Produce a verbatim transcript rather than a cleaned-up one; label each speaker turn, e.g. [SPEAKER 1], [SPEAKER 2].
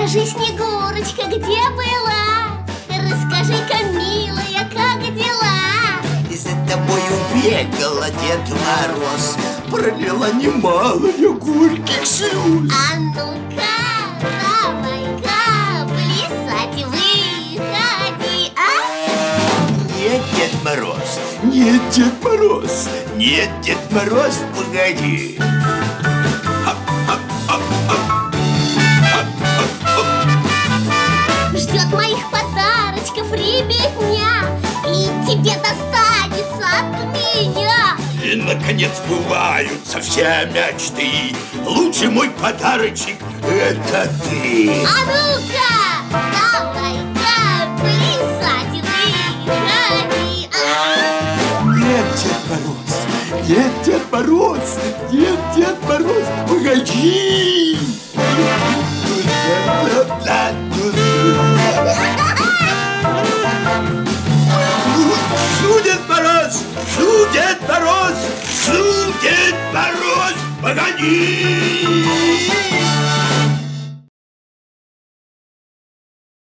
[SPEAKER 1] Скажи, Снегурочка, где была? Расскажи-ка, милая, как дела?
[SPEAKER 2] И за тобою бегала Дед Мороз, пролила немало я горьких слез.
[SPEAKER 1] А ну-ка, давай-ка плясать выходи, а?
[SPEAKER 2] Нет, Дед Мороз, нет, Дед Мороз, нет, Дед Мороз, погоди.
[SPEAKER 1] Ждет моих подарочков ребятня, и тебе достанется от меня.
[SPEAKER 2] И, наконец, сбываются все мечты. Лучший мой подарочек — это ты.
[SPEAKER 1] А ну-ка, давай-ка плясать выходи, а?
[SPEAKER 2] Нет, Дед Мороз, нет, Дед Мороз, нет, Дед Мороз, погоди. Шу, Дед Мороз, шу, Дед Мороз, шу, Дед Мороз, погоди.